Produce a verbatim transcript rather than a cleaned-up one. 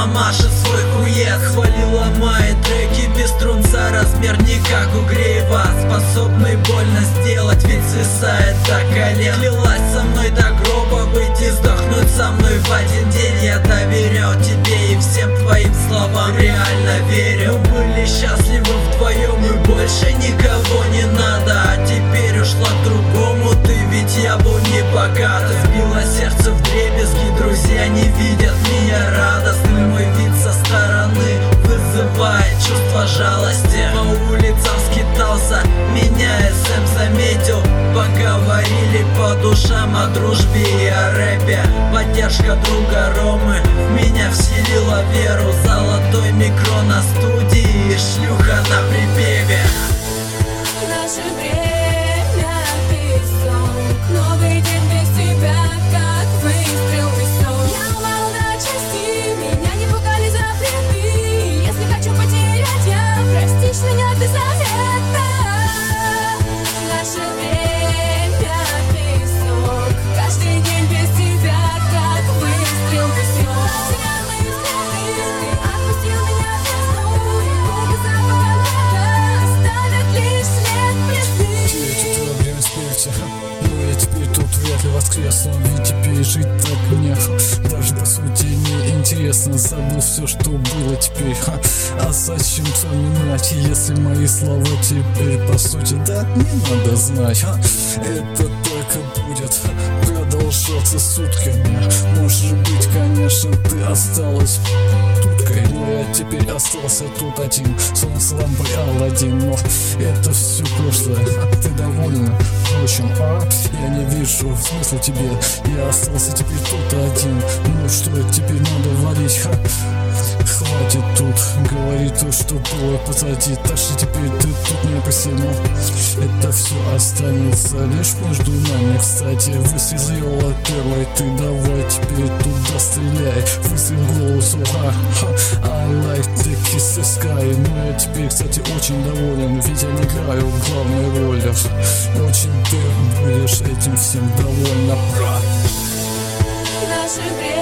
мамаша свой хуец. Хвалила мои треки без струнца, размер не как у Греева, способный больно сделать, ведь свисает до колен. Клялась со мной до гроба быть и сдохнуть со мной в один день. Я доверял тебе и всем твоим словам реально верил. Мы были счастливы вдвоем и больше никого не надо. А теперь ушла к другому ты, ведь я был не богат. Сбила сердце вдребезги, друзья не видят меня радостный. Мой вид со стороны вызывает чувство жалости. По улицам скитался, меня эс эм заметил. Поговорили по душам о дружбе и о рэпе. Поддержка друга Ромы в меня вселила веру. Золотой микро на студии и шлюха на припеве. Наше время песок, новый день без тебя, как выстрел в висок. Я упала до части, меня не пугали запреты. Если хочу потерять, я простишь меня без завета. Наше время песок, каждый день без тебя, как выстрел в висок. Потерял мои взгляды, ты отпустил меня в весну. Губы запахом лета оставят лишь след пресны. Теперь твое время смерти, но я теперь тут вряд ли воскресну. Ведь теперь жить так мне даже по сути не интересно. Забыл все, что было теперь, ха. А зачем вспоминать, если мои слова теперь по сути да не надо знать, ха. Это так и будет продолжаться сутками. Может быть, конечно, ты осталась туткой, но я теперь остался тут один, словно с лампой Аладдин. Но это все прошлое, ты довольна? Впрочем, а? Я не вижу смысла тебе, я остался теперь тут один. Ну что, теперь надо валить, ха. Хватит тут говорить то, что было позади. Так что теперь ты тут не посему. Это все останется лишь между нами. Кстати, выстрел сделала первой, ты давай теперь туда стреляй. Выстрел в голову, сука. I like the kiss the sky. Но я теперь, кстати, очень доволен, ведь я не играю главной роли. Очень ты будешь этим всем довольна, брат. Наше время